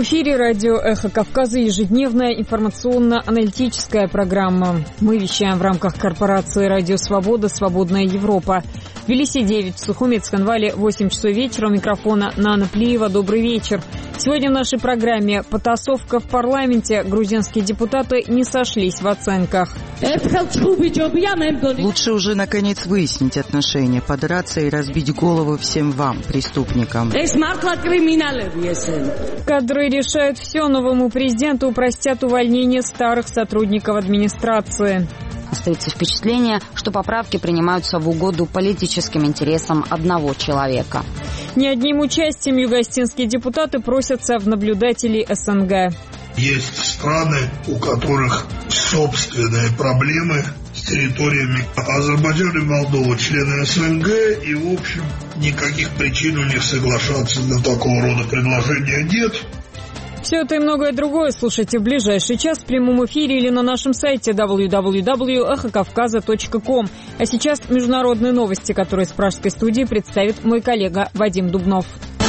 эфире радио «Эхо Кавказа» ежедневная информационно-аналитическая программа. Мы вещаем в рамках корпорации «Радио Свобода. Свободная Европа». В Тбилиси 9, в Сухуми, Цхинвале 8 часов вечера. У микрофона Нана Плиева. Добрый вечер. Сегодня в нашей программе потасовка в парламенте. Грузинские депутаты не сошлись в оценках. Лучше уже наконец выяснить отношения, подраться и разбить голову всем вам, преступникам. Кадры решают все. Новому президенту упростят увольнение старых сотрудников администрации. Остается впечатление, что поправки принимаются в угоду политическим интересам одного человека. Не одним участием юго-остинские депутаты просятся в наблюдателей СНГ. Есть страны, у которых собственные проблемы с территориями. Азербайджан и Молдова члены СНГ, и, в общем, никаких причин у них соглашаться на такого рода предложения нет. Все это и многое другое слушайте в ближайший час в прямом эфире или на нашем сайте www.эхокавказа.ком. А сейчас международные новости, которые с пражской студии представит мой коллега Вадим Дубнов.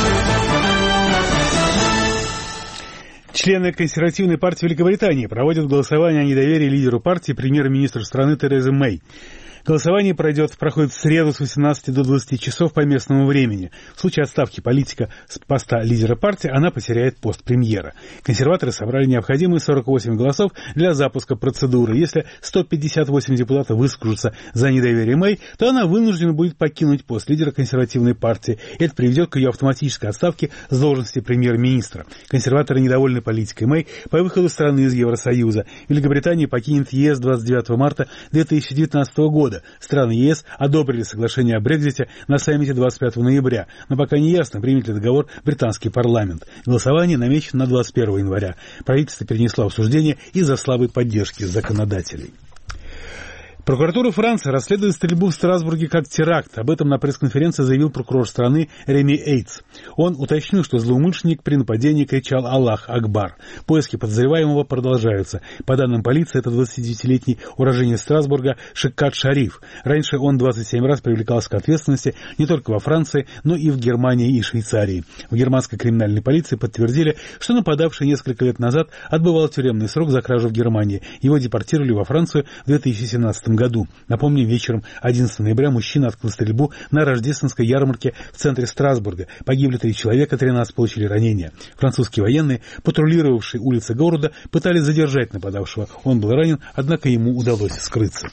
Члены консервативной партии Великобритании проводят голосование о недоверии лидеру партии премьер-министру страны Терезе Мэй. Голосование проходит в среду с 18 до 20 часов по местному времени. В случае отставки политика с поста лидера партии она потеряет пост премьера. Консерваторы собрали необходимые 48 голосов для запуска процедуры. Если 158 депутатов выскажутся за недоверие Мэй, то она вынуждена будет покинуть пост лидера консервативной партии. Это приведет к ее автоматической отставке с должности премьер-министра. Консерваторы недовольны политикой Мэй по выходу страны из Евросоюза. Великобритания покинет ЕС 29 марта 2019 года. Страны ЕС одобрили соглашение о Брексите на саммите 25 ноября, но пока не ясно, примет ли договор британский парламент. Голосование намечено на 21 января. Правительство перенесло обсуждение из-за слабой поддержки законодателей. Прокуратура Франции расследует стрельбу в Страсбурге как теракт. Об этом на пресс-конференции заявил прокурор страны Реми Эйтс. Он уточнил, что злоумышленник при нападении кричал «Аллах Акбар». Поиски подозреваемого продолжаются. По данным полиции, это 29-летний уроженец Страсбурга Шиккат Шариф. Раньше он 27 раз привлекался к ответственности не только во Франции, но и в Германии и Швейцарии. В германской криминальной полиции подтвердили, что нападавший несколько лет назад отбывал тюремный срок за кражу в Германии. Его депортировали во Францию в 2017 году. Напомним, вечером 11 ноября мужчина открыл стрельбу на рождественской ярмарке в центре Страсбурга. Погибли 3 человека, 13 получили ранения. Французские военные, патрулировавшие улицы города, пытались задержать нападавшего. Он был ранен, однако ему удалось скрыться.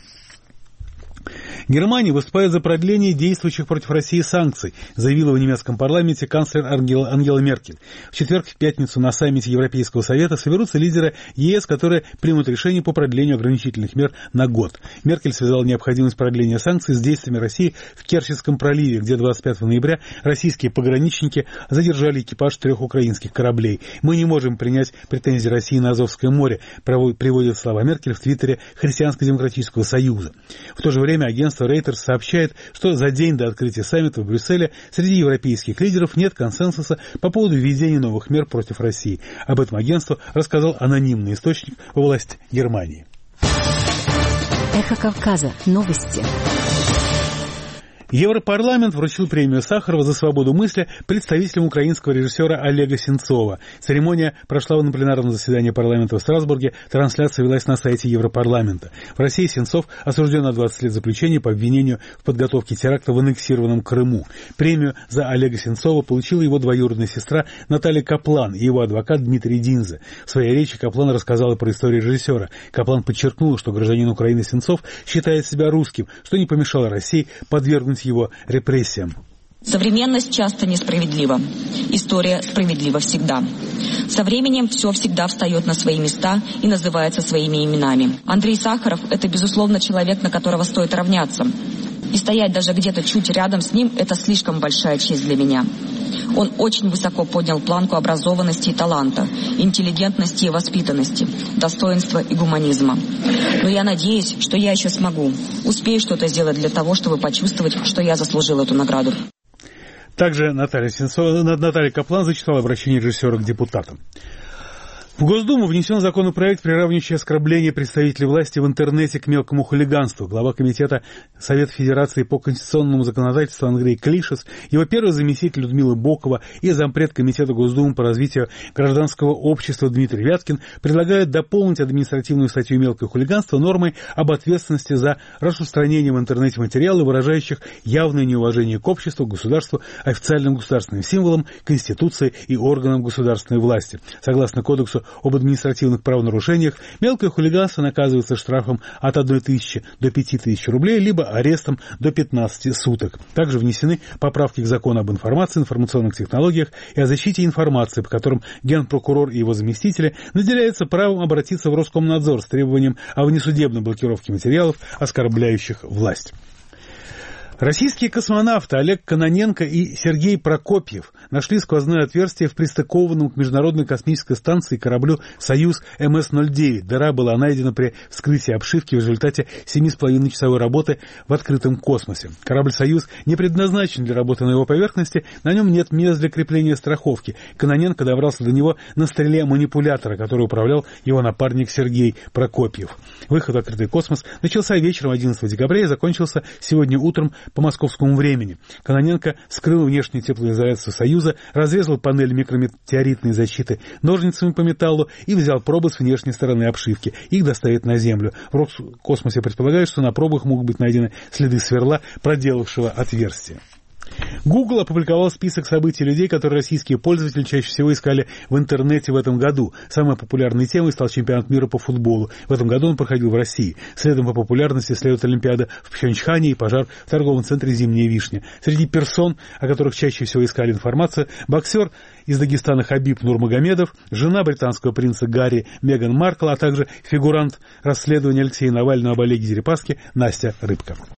Германия выступает за продление действующих против России санкций, заявила в немецком парламенте канцлер Ангела Меркель. В четверг и в пятницу на саммите Европейского совета соберутся лидеры ЕС, которые примут решение по продлению ограничительных мер на год. Меркель связала необходимость продления санкций с действиями России в Керченском проливе, где 25 ноября российские пограничники задержали экипаж 3 украинских кораблей. «Мы не можем принять претензии России на Азовское море», приводит слова Меркель в твиттере Христианско-демократического союза. В то же время агентство Reuters сообщает, что за день до открытия саммита в Брюсселе среди европейских лидеров нет консенсуса по поводу введения новых мер против России. Об этом агентству рассказал анонимный источник во власти Германии. Эхо Кавказа. Новости. Европарламент вручил премию Сахарова за свободу мысли представителям украинского режиссера Олега Сенцова. Церемония прошла на пленарном заседании парламента в Страсбурге. Трансляция велась на сайте Европарламента. В России Сенцов осужден на 20 лет заключения по обвинению в подготовке теракта в аннексированном Крыму. Премию за Олега Сенцова получила его двоюродная сестра Наталья Каплан и его адвокат Дмитрий Динзе. В своей речи Каплан рассказала про историю режиссера. Каплан подчеркнула, что гражданин Украины Сенцов считает себя русским, что не помешало России подвергнуть его репрессиям. Современность часто несправедлива. История справедлива всегда. Со временем все всегда встает на свои места и называется своими именами. Андрей Сахаров – это, безусловно, человек, на которого стоит равняться. И стоять даже где-то чуть рядом с ним – это слишком большая честь для меня. Он очень высоко поднял планку образованности и таланта, интеллигентности и воспитанности, достоинства и гуманизма. Но я надеюсь, что я еще смогу, успею что-то сделать для того, чтобы почувствовать, что я заслужил эту награду. Также Наталья Каплан зачитала обращение режиссера к депутатам. В Госдуму внесен законопроект, приравнивающий оскорбление представителей власти в интернете к мелкому хулиганству. Глава комитета Совета Федерации по конституционному законодательству Андрей Клишес, его первый заместитель Людмила Бокова и зампред комитета Госдумы по развитию гражданского общества Дмитрий Вяткин предлагают дополнить административную статью «Мелкое хулиганство» нормой об ответственности за распространение в интернете материалов, выражающих явное неуважение к обществу, государству, официальным государственным символам, Конституции и органам государственной власти. Согласно Кодексу об административных правонарушениях, мелкое хулиганство наказывается штрафом от 1 тысячи до 5000 рублей, либо арестом до 15 суток. Также внесены поправки к закону об информации, информационных технологиях и о защите информации, по которым генпрокурор и его заместители наделяются правом обратиться в Роскомнадзор с требованием о внесудебной блокировке материалов, оскорбляющих власть. Российские космонавты Олег Кононенко и Сергей Прокопьев нашли сквозное отверстие в пристыкованном к Международной космической станции кораблю «Союз МС-09». Дыра была найдена при вскрытии обшивки в результате 7,5-часовой работы в открытом космосе. Корабль «Союз» не предназначен для работы на его поверхности, на нем нет мест для крепления страховки. Кононенко добрался до него на стреле манипулятора, который управлял его напарник Сергей Прокопьев. Выход в открытый космос начался вечером 11 декабря и закончился сегодня утром по московскому времени. Кононенко скрыл внешнюю теплоизоляцию «Союза», разрезал панель микрометеоритной защиты ножницами по металлу и взял пробы с внешней стороны обшивки. Их доставят на Землю. В Роскосмосе предполагают, что на пробах могут быть найдены следы сверла, проделавшего отверстие. Google опубликовал список событий людей, которые российские пользователи чаще всего искали в интернете в этом году. Самой популярной темой стал чемпионат мира по футболу. В этом году он проходил в России. Следом по популярности следует Олимпиада в Пхенчхане и пожар в торговом центре «Зимняя вишня». Среди персон, о которых чаще всего искали информацию, боксер из Дагестана Хабиб Нурмагомедов, жена британского принца Гарри Меган Маркл, а также фигурант расследования Алексея Навального об Олеге Дерипаске Настя Рыбка.